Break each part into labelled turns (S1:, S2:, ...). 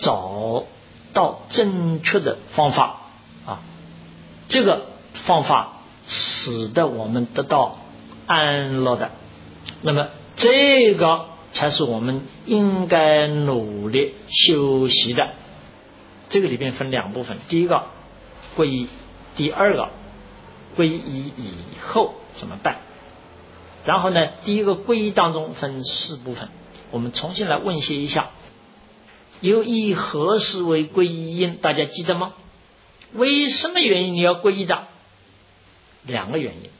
S1: 找到正确的方法啊，这个方法使得我们得到安乐的。那么这个才是我们应该努力修习的。这个里边分两部分，第一个皈依，第二个皈依以后怎么办。然后呢，第一个皈依当中分四部分，我们重新来问些一下。由于何时为皈依因？大家记得吗？为什么原因你要皈依的？两个原因。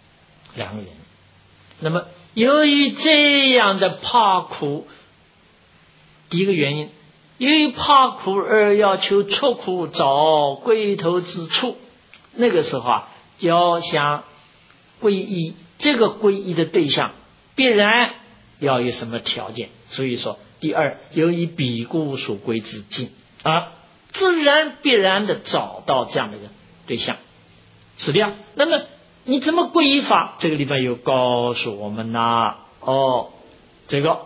S1: 那么由于这样的怕苦，第一个原因，由于怕苦而要求出苦找归头之处，那个时候啊，要想皈依，这个皈依的对象必然要有什么条件。所以说第二，由于彼故所归之境啊，自然必然的找到这样的一个对象，是这样。那么你怎么皈依法？这个地方有告诉我们呐，这个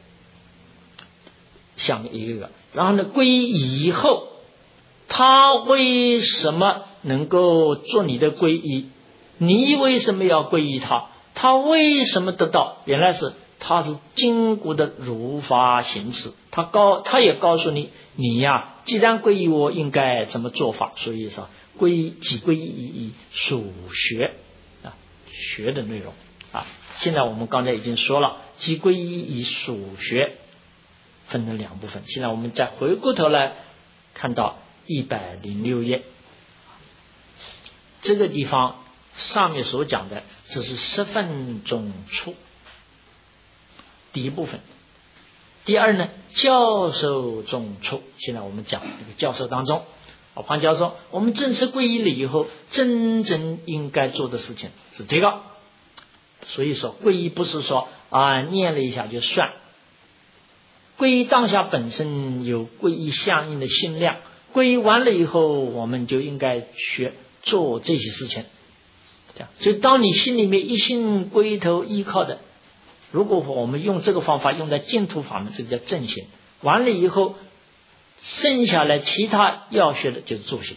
S1: 下面一个，然后呢，皈依以后，他为什么能够做你的皈依？你为什么要皈依他？他为什么得到？原来是他是经过的如法行持，他也告诉你，你呀，既然皈依我，应该怎么做法？所以说即皈依以属学啊，学的内容啊。现在我们刚才已经说了，即皈依以属学分成两部分。现在我们再回过头来看到106页，这个地方上面所讲的这是10分中处第一部分。第二呢，教授中处。现在我们讲这个教授当中，黄教授，我们正式皈依了以后，真正应该做的事情是这个。所以说皈依不是说念了一下就算，皈依当下本身有皈依相应的心量，皈依完了以后，我们就应该学做这些事情。这样，就当你心里面一心归头依靠的，如果我们用这个方法用在净土法门，这个叫正行。完了以后，剩下来其他要学的就是助行。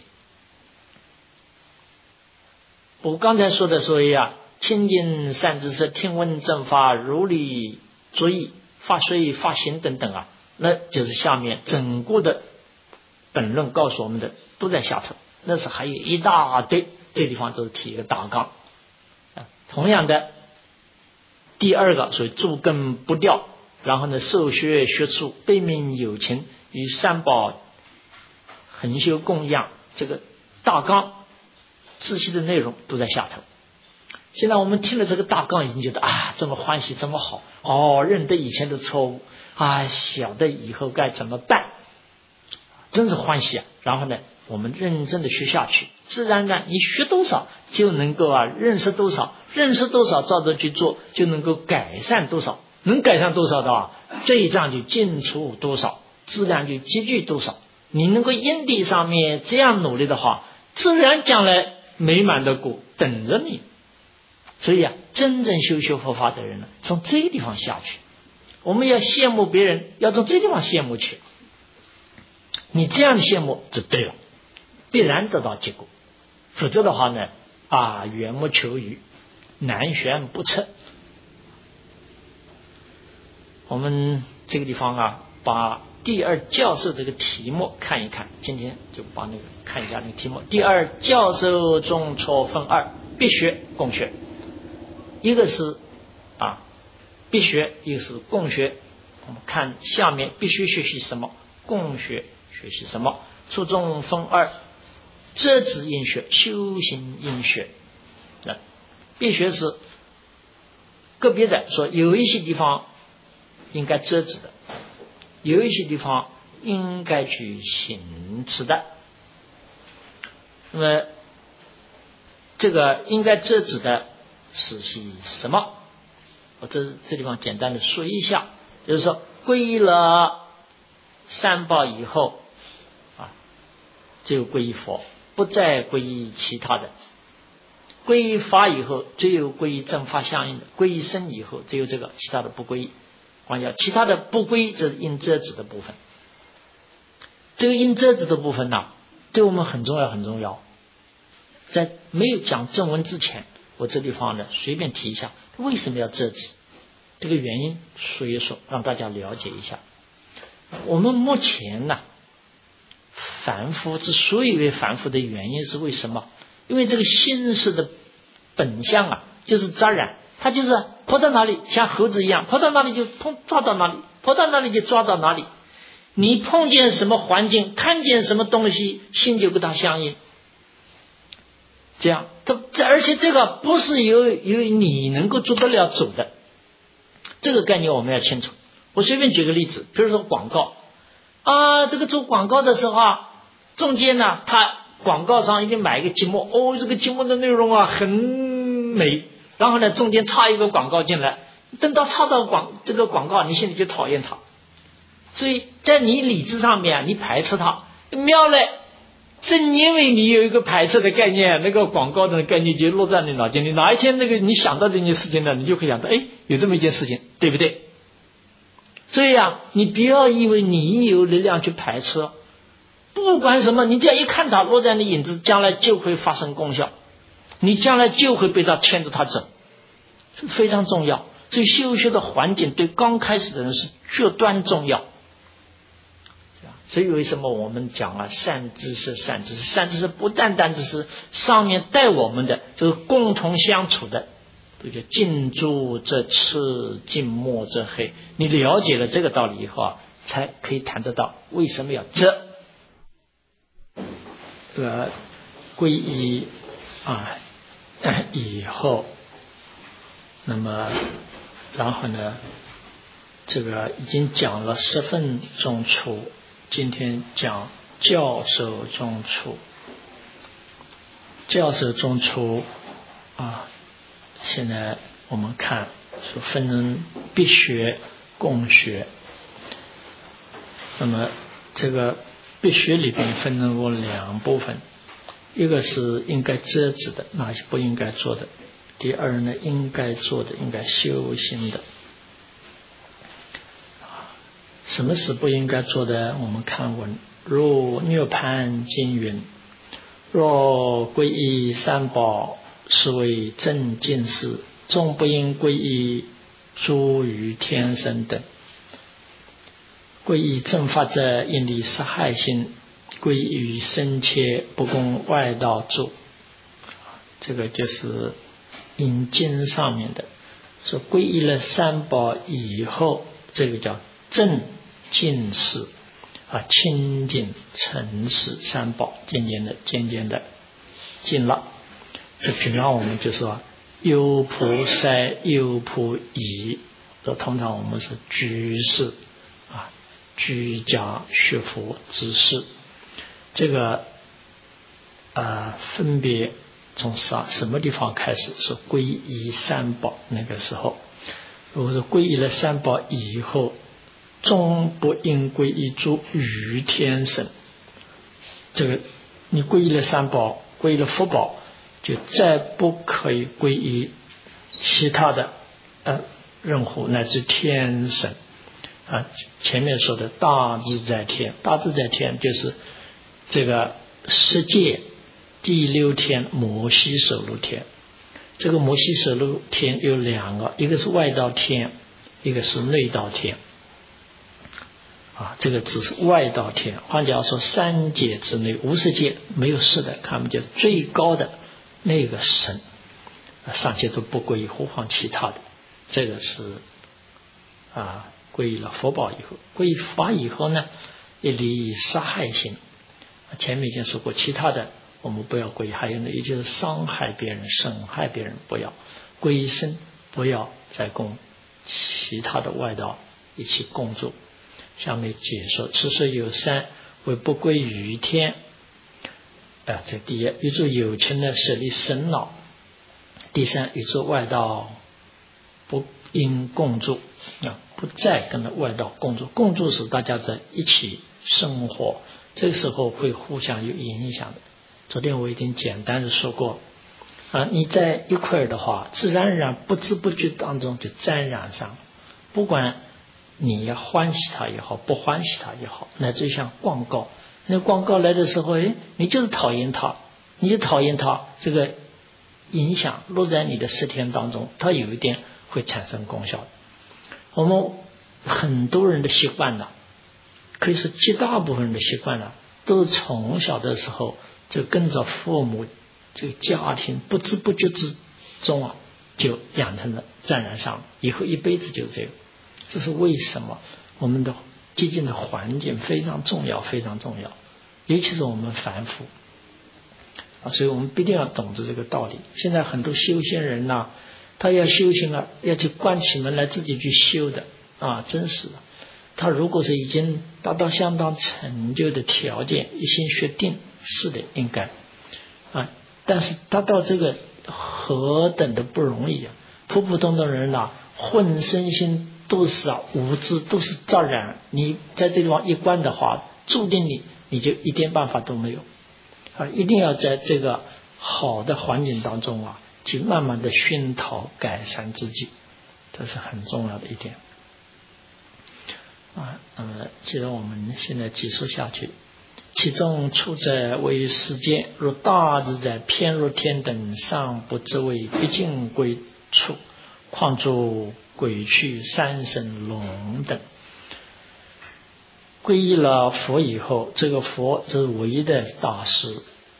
S1: 我刚才说的，所以亲近善知识，听闻正法，如理作意，发随发行等等那就是下面整个的本论告诉我们的都在下头，那是还有一大堆，这地方都是提一个大纲。同样的，第二个所以诸根不掉，然后呢，受学学处，悲悯有情，与三宝恒修供养，这个大纲仔细的内容都在下头。现在我们听了这个大纲，已经觉得这么欢喜，这么好认得以前的错误晓得以后该怎么办，真是欢喜然后呢，我们认真的学下去，自然而然你学多少就能够认识多少，认识多少照着去做，就能够改善多少，能改善多少的这一障就尽除多少，自然就积聚多少。你能够因地上面这样努力的话，自然将来美满的果等着你。所以真正修佛法的人呢，从这个地方下去，我们要羡慕别人，要从这个地方羡慕去。你这样羡慕就对了，必然得到结果。否则的话呢，缘木求鱼，难旋不测。我们这个地方把第二教授这个题目看一看，今天就把看一下那个题目。第二教授中错分2，必学共学。一个是必学，一个是共学。我们看下面，必须学习什么，共学学习什么。初中分2，遮止因学，修行因学。必学是个别的说，有一些地方应该遮止的，有一些地方应该去行持的。那么这个应该遮止的是什么？我这地方简单的说一下，就是说皈依了三宝以后只有皈依佛，不再皈依其他的。皈依法以后只有皈依正法相应的，皈依身以后只有这个，其他的不皈依。其他的不皈依，这是因遮止的部分。 这个阴遮子的部分呢，对我们很重要很重要。在没有讲正文之前，我这地方呢随便提一下，为什么要遮子？这个原因说一说，让大家了解一下。我们目前呢，凡夫之所以为凡夫的原因是为什么？因为这个心识的本相啊，就是杂染，它就是跑到哪里，像猴子一样，跑到哪里就抓到哪里，跑到哪里就抓到哪里。你碰见什么环境，看见什么东西，心就跟它相应。这样，而且这个不是由你能够做得了主的，这个概念我们要清楚。我随便举个例子，比如说广告啊，这个做广告的时候啊，中间呢，他广告商一定买一个节目，哦，这个节目的内容啊很美，然后呢中间插一个广告进来，等到插到这个广告，你心里就讨厌它，所以在你理智上面啊，你排斥它。妙了，正因为你有一个排斥的概念，那个广告的概念就落在你脑筋里，哪一天那个你想到这件事情呢，你就会想到，哎，有这么一件事情，对不对？所以啊，你不要以为你有力量去排斥，不管什么，你只要一看它落在你影子，将来就会发生功效，你将来就会被它牵着它走，是非常重要。所以修学的环境对刚开始的人是绝端重要。所以为什么我们讲啊，善知识，善知识，善知识不单单只是上面带我们的，就是共同相处的，这就近朱者赤，近墨者黑。你了解了这个道理以后啊，才可以谈得到为什么要遮。这个皈依啊以后，那么然后呢，这个已经讲了10分钟处，今天讲教授中处。教授中处啊，现在我们看是分成必学、共学。那么这个必学里边分成过2部分，一个是应该遮止的，哪些不应该做的；第二呢，应该做的，应该修行的。什么是不应该做的？我们看文，如涅盘经云：若皈依三宝，是为正进士，终不应皈依诸于天生等。皈依正法者，应离杀害心，皈依于深切，不供外道住。这个就是引经上面的，说皈依了三宝以后，这个叫正进士啊，清净诚实三宝，渐渐的进了。这平常我们就说优婆塞、优婆夷，这通常我们是居士啊，居家学佛之士。这个分别从什么地方开始是皈依三宝？那个时候，如果是皈依了三宝以后，终不应皈依诸于天神。这个你皈依了三宝，皈依了福宝，就再不可以皈依其他的任何乃至天神啊。前面说的大自在天，大自在天就是这个世界第6天摩西首陆天。这个摩西首陆天有2个，一个是外道天，一个是内道天啊。这个只是外道天，换句话说，3界之内50界没有事的，他们就是最高的那个神，上界都不皈依，何况其他的。这个是皈依了佛宝以后，皈依法以后呢，一离杀害心。前面已经说过，其他的我们不要皈依，还有呢，也就是伤害别人、损害别人不要皈依身，不要再供其他的外道一起共住。下面解说：此说有3，为不归于天。这第一，与诸有情的舍离神脑；第3，与诸外道不应共住不再跟外道共住。共住是大家在一起生活，这个时候会互相有影响的。昨天我已经简单的说过你在一块的话，自然而然不知不觉当中就沾染上，不管你要欢喜它也好，不欢喜它也好，那就像广告，那广告来的时候，你就是讨厌它，你就讨厌它，这个影响落在你的10天当中，它有一点会产生功效的。我们很多人的习惯了，可以说极大部分人的习惯了，都是从小的时候就跟着父母这个家庭不知不觉之中就养成了沾染上，以后一辈子就这个。这是为什么？我们的接近的环境非常重要，非常重要，尤其是我们凡夫所以我们必定要懂得这个道理。现在很多修仙人他要修行了，要去关起门来自己去修的真是的。他如果是已经达到相当成就的条件，一心学定，是的，应该但是达到这个何等的不容易普普通通人浑身心都是无知，都是杂染，你在这地方一关的话，注定你就一点办法都没有一定要在这个好的环境当中去慢慢的熏陶改善自己，这是很重要的一点那么接着我们现在继续下去。其中处者为世间，如大自在偏入天等，尚不知为毕竟归处，况诸鬼趣三神龙等。皈依了佛以后，这个佛是唯一的大师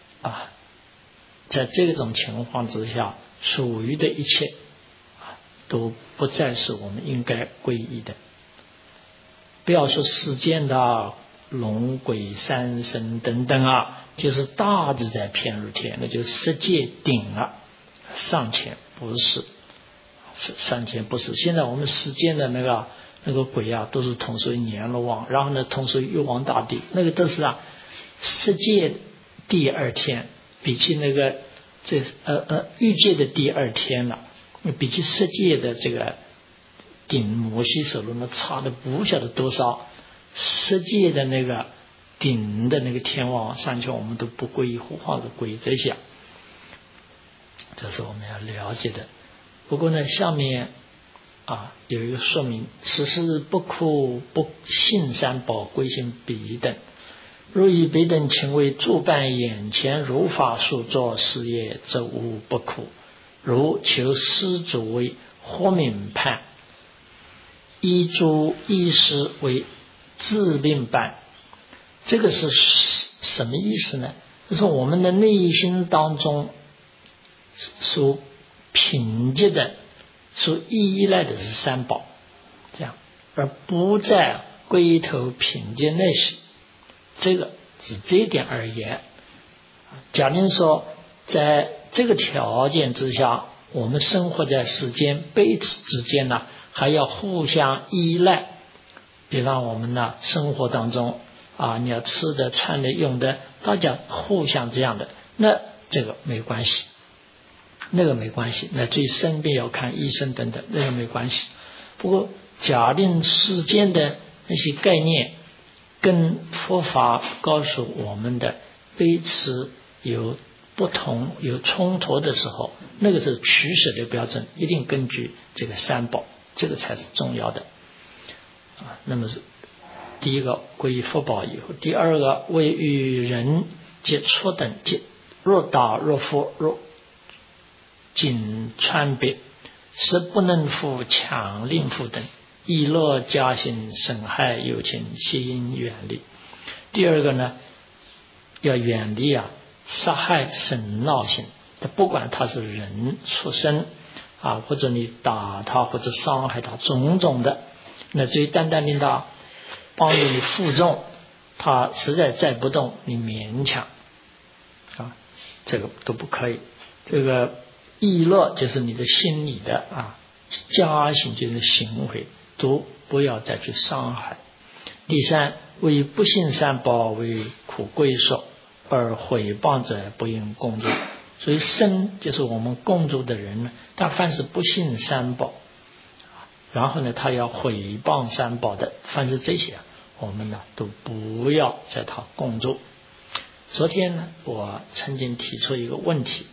S1: 在这种情况之下，属于的一切都不再是我们应该皈依的。不要说世间的龙鬼三神等等就是大自在偏入天，那就是世界顶尚且不是，尚且不是。现在我们世间的那个鬼都是同属于阎罗王，然后呢同属于玉皇大帝，那个都是世界第2天，比起那个欲界的第2天比起世界的这个顶摩西首轮差的不晓得多少。世界的那个顶的那个天王上去我们都不皈依，何况是皈依这些，这是我们要了解的。不过呢下面有一个说明，此事不可不信三宝，归信彼等。若以彼等情为助办眼前如法所作事业，则无不可。如求施主为豁免判，依诸医师为治病办，这个是什么意思呢？就是我们的内心当中所凭借的、所依赖的是三宝，这样，而不再归头凭借那些。这个指这一点而言。假定说，在这个条件之下，我们生活在世间彼此之间还要互相依赖。比方我们生活当中你要吃的穿的用的，大家互相这样的，那这个没关系，那个没关系，那至于生病要看医生等等，那个没关系。不过假定世间的那些概念跟佛法告诉我们的彼此有不同有冲突的时候，那个是取舍的标准，一定根据这个三宝，这个才是重要的那么是第一个皈依佛宝以后，第二个为与人接触等接，若打若佛若仅穿别，是不能负强令负等，以乐加行，损害友情，心远离。第二个呢，要远离杀害生闹性，不管他是人畜生或者你打他或者伤害他，种种的，那至于单单令他帮助你负重，他实在再不动，你勉强这个都不可以。这个意乐就是你的心理的加行就是行为，都不要再去伤害。第三，为不信三宝为苦归宿，而毁谤者不应共住。所以生就是我们共住的人呢，他凡是不信三宝，然后呢他要毁谤三宝的，凡是这些我们呢都不要在他共住。昨天呢我曾经提出一个问题，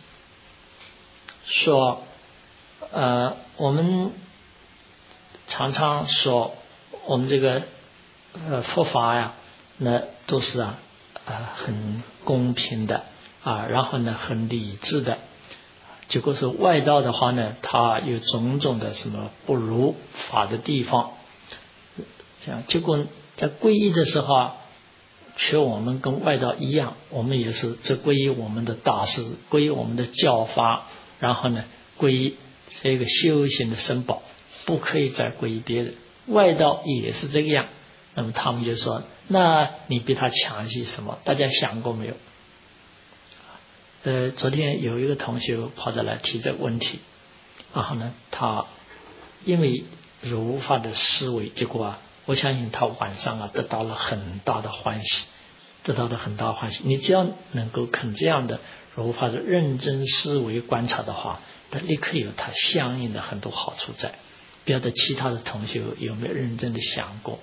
S1: 说我们常常说我们这个佛法呀，那都是很公平的然后呢很理智的。结果是外道的话呢，它有种种的什么不如法的地方，这样结果在皈依的时候却我们跟外道一样，我们也是这皈依我们的大师，皈依我们的教法，然后呢皈依这个修行的僧宝，不可以再皈依别人。外道也是这个样，那么他们就说，那你比他强些什么？大家想过没有？昨天有一个同学跑着来提这个问题，然后呢他因为如法的思维，结果我相信他晚上得到了很大的欢喜，你只要能够肯这样的如法的认真思维观察的话，他立刻有他相应的很多好处在。不晓得其他的同学有没有认真的想过？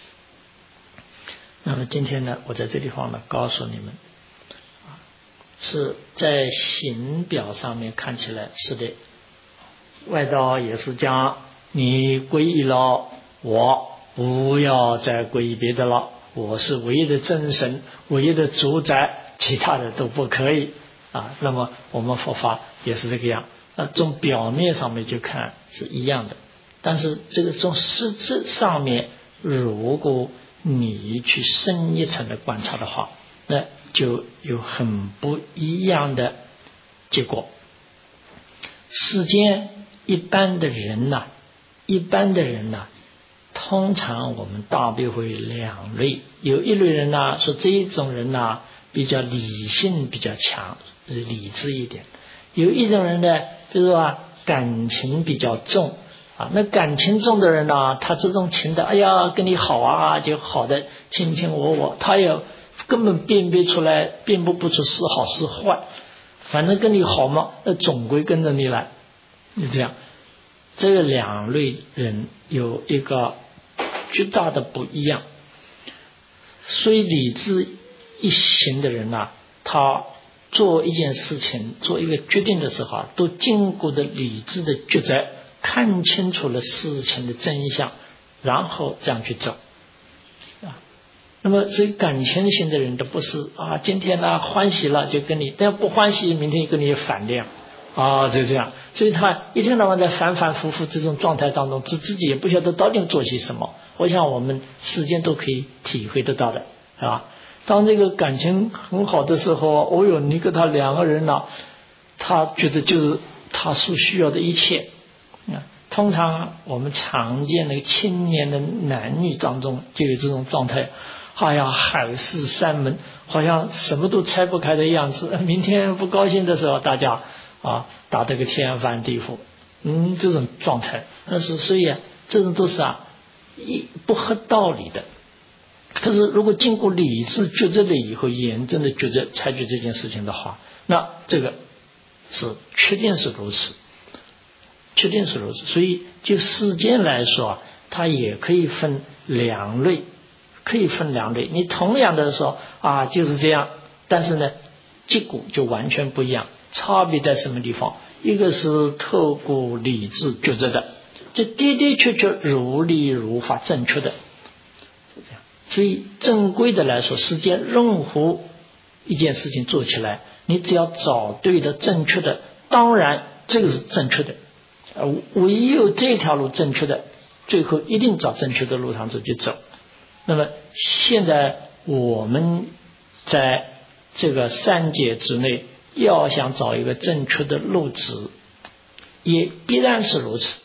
S1: 那么今天呢，我在这地方呢告诉你们，是在行表上面看起来是的，外道也是讲你皈依了我，不要再皈依别的了，我是唯一的真神，唯一的主宰，其他的都不可以那么我们佛法也是这个样，从表面上面就看是一样的，但是这个从实质上面，如果你去深一层的观察的话，那就有很不一样的结果。世间一般的人通常我们大约会两类，有一类人说这一种人比较理性比较强，理智一点；有一种人呢，比如说感情比较重那感情重的人他这种情的，哎呀跟你好就好的卿卿我，他也根本辨别不出是好是坏，反正跟你好嘛，那总归跟着你来，就这样。这两类人有一个巨大的不一样。虽理智一行的人他做一件事情，做一个决定的时候都经过的理智的抉择，看清楚了事情的真相，然后这样去走那么所以感情型的人都不是今天欢喜了就跟你，但不欢喜明天跟你反的就这样，所以他一天到晚在反反复复这种状态当中，自己也不晓得到底做些什么。我想我们时间都可以体会得到的，是吧？当这个感情很好的时候，你跟他两个人他觉得就是他所需要的一切通常我们常见的青年的男女当中就有这种状态，海誓山盟，好像什么都拆不开的样子。明天不高兴的时候，大家打得个天翻地覆，这种状态。所以这种都是不合道理的。可是如果经过理智抉择了以后，严正的抉择采取这件事情的话，那这个是确定是如此。所以就世间来说它也可以分两类，你同样的说就是这样，但是呢结果就完全不一样。差别在什么地方？一个是透过理智抉择的，这的的确确如理如法正确的，是这样。所以正规的来说，世间任何一件事情做起来，你只要找对的正确的，当然这个是正确的，唯有这条路正确的，最后一定找正确的路上去走。那么现在我们在这个三界之内，要想找一个正确的路子，也必然是如此。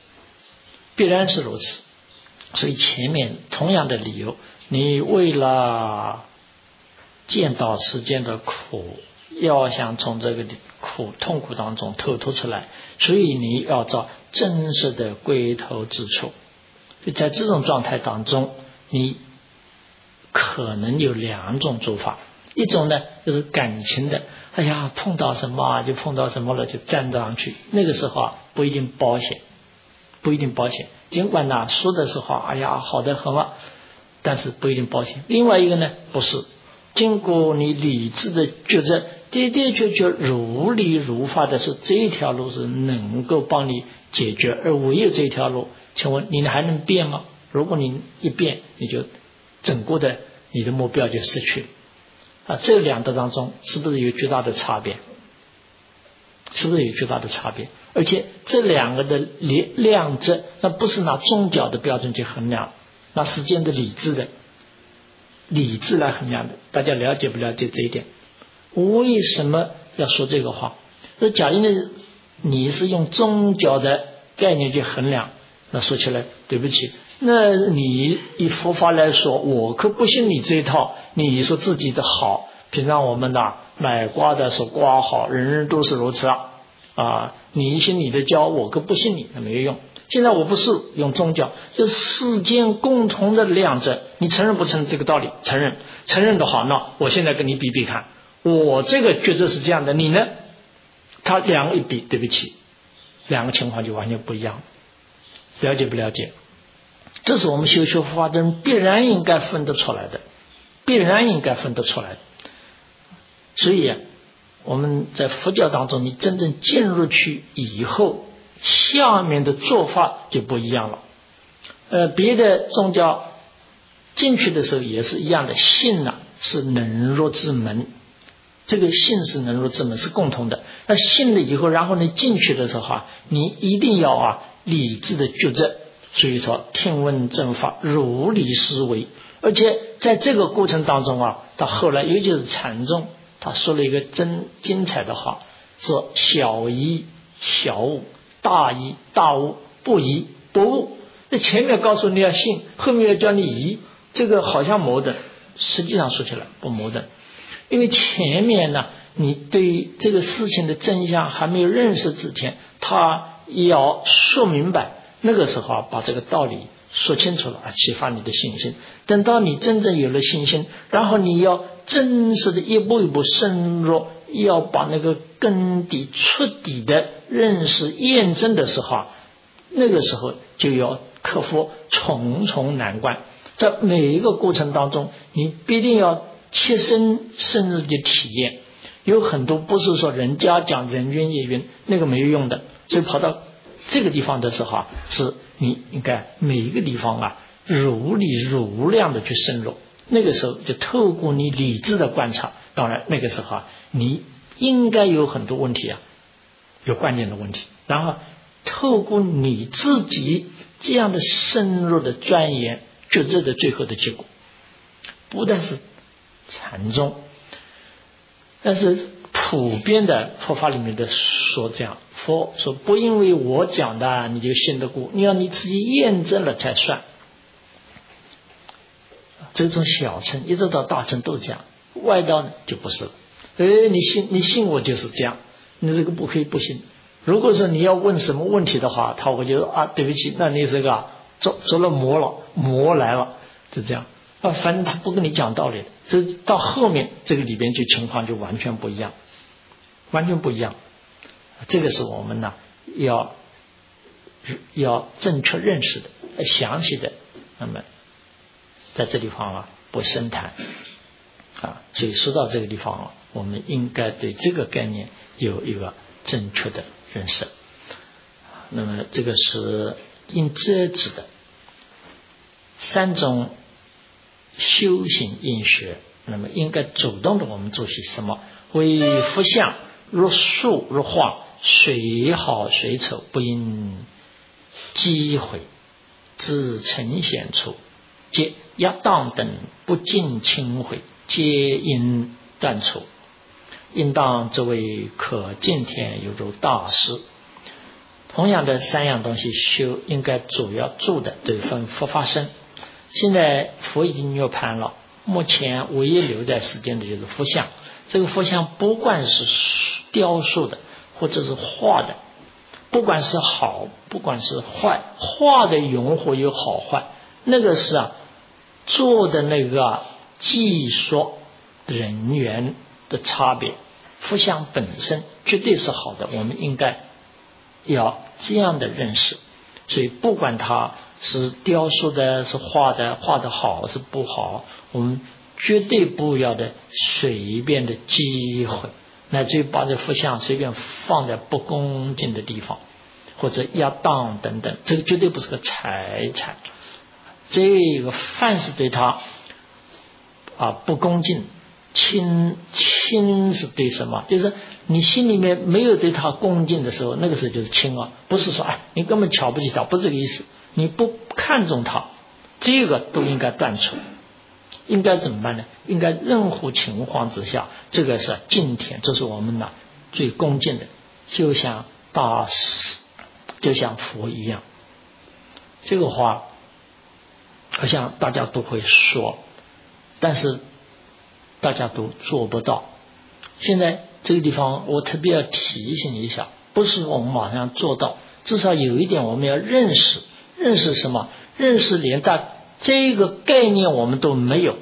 S1: 所以前面同样的理由，你为了见到世间的苦，要想从这个痛苦当中脱出来，所以你要找真实的归头之处。在这种状态当中，你可能有两种做法。一种呢就是感情的，碰到什么就碰到什么了，就站上去，那个时候不一定保险。尽管说的时候好的很了，但是不一定保险。另外一个呢，不是经过你理智的抉择，的的确确如理如法的是这一条路是能够帮你解决，而唯有这条路，请问你还能变吗？ 如果你一变，你就整个的你的目标就失去了啊。这两者当中是不是有巨大的差别？是不是有巨大的差别？而且这两个的量质，那不是拿宗教的标准去衡量，拿时间的理智来衡量的。大家了解不了解这一点？为什么要说这个话？那假如你是用宗教的概念去衡量，那说起来对不起，那你以佛法来说，我可不信你这一套。你说自己的好，平常我们买瓜的说瓜好，人人都是如此啊！你信你的教，我可不信你，那没有用。现在我不是用宗教，这世间共同的量质，你承认不承认这个道理？承认，承认的话，那我现在跟你比比看，我这个觉得是这样的，你呢？他两个一比，对不起，两个情况就完全不一样。了解不了解？这是我们修学佛法的人必然应该分得出来的，所以我们在佛教当中，你真正进入去以后，下面的做法就不一样了。别的宗教进去的时候也是一样的，信是能入之门，这个信是能入之门，是共同的。那信了以后，然后你进去的时候你一定要理智的抉择。所以说听闻正法，如理思维。而且在这个过程当中到后来尤其是禅宗，他说了一个真精彩的话，说小疑小悟，大疑大悟，不疑不悟。这前面告诉你要信，后面要叫你疑，这个好像矛盾，实际上说起来不矛盾。因为前面你对这个事情的真相还没有认识之前，他要说明白，那个时候把这个道理说清楚了启发你的信心。等到你真正有了信心，然后你要真实的一步一步深入，要把那个根底彻底的认识验证的时候那个时候就要克服重重难关。在每一个过程当中，你必定要切身深入的体验。有很多不是说人家讲人云也云，那个没有用的。所以跑到这个地方的时候是你应该每一个地方如理如量的去深入。那个时候就透过你理智的观察，当然那个时候你应该有很多问题有关键的问题，然后透过你自己这样的深入的钻研，决策的最后的结果。不但是禅宗，但是普遍的佛法里面的说这样，佛说不因为我讲的你就信得过，你要你自己验证了才算。这种小乘一直到大乘都这样，外道呢就不是了。你信我就是这样，你这个不可以不信。如果说你要问什么问题的话，他会觉得对不起，那你这个做了魔来了，就这样反正他不跟你讲道理，所以到后面这个里边就情况就完全不一样。这个是我们要正确认识的，详细的。那么在这地方不深谈所以说到这个地方我们应该对这个概念有一个正确的认识。那么这个是因这指的三种修行因学，那么应该主动的我们做些什么？为佛像若树若画，谁好谁丑，不因机会自呈现出，皆压当等不尽轻毁，皆因断除。应当这位可见天犹如大师。同样的三样东西修，应该主要做的对分佛法身。现在佛已经涅槃了，目前唯一留在世间的就是佛像。这个佛像不管是雕塑的或者是画的，不管是好不管是坏，画的永火有好坏，那个是做的那个技术人员的差别。佛像本身绝对是好的，我们应该要这样的认识。所以不管它是雕塑的是画的好是不好，我们绝对不要的随便的机会，乃至于把这佛像随便放在不恭敬的地方，或者压当等等，这个绝对不是个财产。 这个凡是对他不恭敬，亲是对什么？就是你心里面没有对他恭敬的时候，那个时候就是亲不是说你根本瞧不起他，不是这个意思，你不看重他，这个都应该断除。应该怎么办呢？应该任何情况之下，这个是敬天，这是我们最恭敬的，就像大师，就像佛一样。这个话好像大家都会说，但是大家都做不到。现在这个地方我特别要提醒一下，不是我们马上做到，至少有一点我们要认识什么？认识连这个概念我们都没有。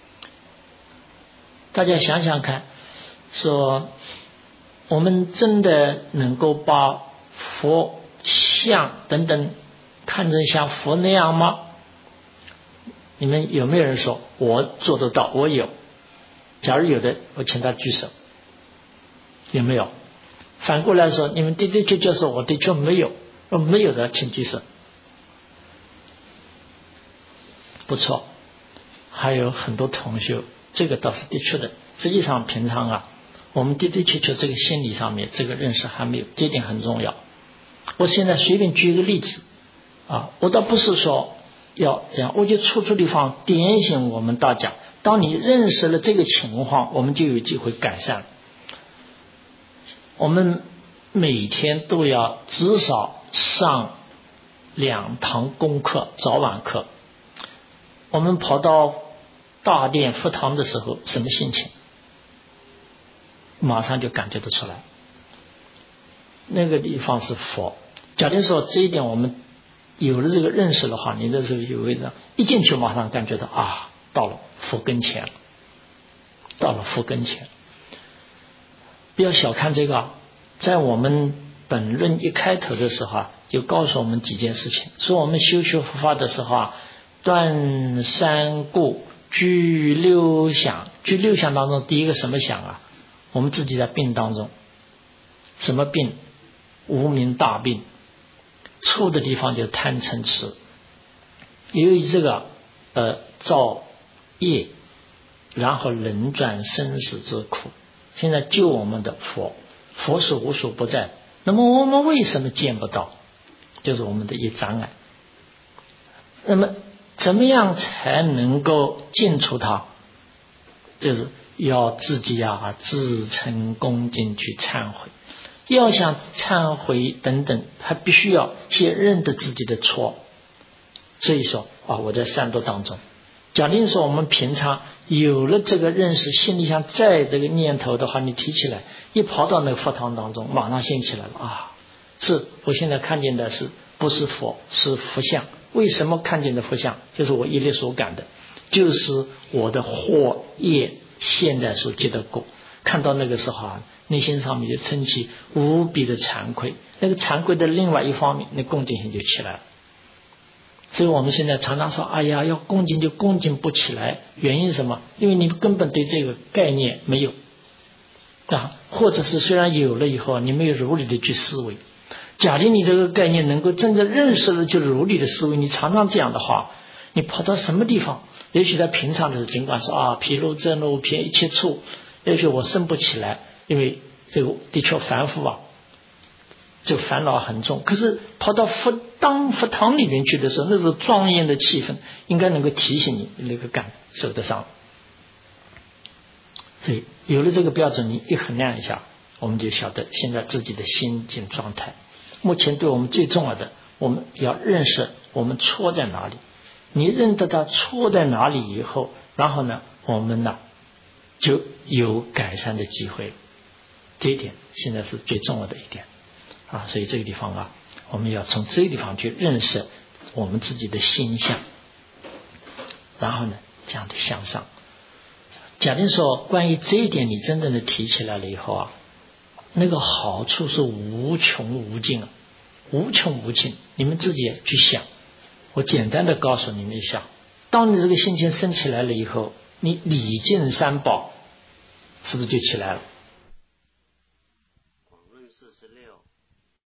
S1: 大家想想看，说我们真的能够把佛像等等看成像佛那样吗？你们有没有人说我做得到？我有。假如有的，我请他举手。有没有？反过来说，你们的确说我的确没有。没有的请举手。不错，还有很多同学，这个倒是的确的。实际上平常我们的确这个心理上面这个认识还没有，这一点很重要。我现在随便举一个例子我倒不是说要这样，我就处地方点醒我们大家，当你认识了这个情况，我们就有机会改善。我们每天都要至少上2堂功课，早晚课。我们跑到大殿佛堂的时候，什么心情？马上就感觉得出来，那个地方是佛。假定说这一点我们有了这个认识的话，你的时候有一进去马上感觉到到了佛跟前了，到了佛跟前。不要小看这个，在我们本论一开头的时候就告诉我们几件事情，说我们修学佛法的时候断三故，具六想。具六想当中第一个什么想我们自己在病当中。什么病？无明大病。错的地方就是贪嗔痴。由于这个造业，然后轮转生死之苦。现在救我们的佛是无所不在，那么我们为什么见不到？就是我们的一障碍。那么怎么样才能够尽除它？就是要自己自诚恭敬去忏悔。要想忏悔等等，还必须要先认得自己的错。所以说我在善道当中，假定说我们平常有了这个认识，心里想在这个念头的话，你提起来，一跑到那个佛堂当中，马上兴起来了是我现在看见的是不是佛，是佛像。为什么看见的佛像？就是我一力所感的，就是我的惑业现在所结的果。看到那个时候内心上面就升起无比的惭愧，那个惭愧的另外一方面，那恭敬心就起来了。所以我们现在常常说要恭敬就恭敬不起来，原因是什么？因为你根本对这个概念没有或者是虽然有了以后，你没有如理的去思维。假定你这个概念能够真正认识了，就如理的思维，你常常这样的话，你跑到什么地方，也许在平常的时候，尽管说毗卢遮那遍一切处，也许我升不起来，因为这个的确凡夫这个烦恼很重。可是跑到佛堂里面去的时候，那种庄严的气氛应该能够提醒你那个感受得上。所以有了这个标准，你一衡量一下，我们就晓得现在自己的心境状态。目前对我们最重要的，我们要认识我们错在哪里。你认得到错在哪里以后，然后我们就有改善的机会。这一点现在是最重要的一点所以这个地方我们要从这个地方去认识我们自己的心相，然后这样的向上。假定说关于这一点你真正的提起来了以后那个好处是无穷无尽无穷无尽。你们自己去想，我简单的告诉你们一下，当你这个心情升起来了以后，你礼敬三宝是不是就起来了？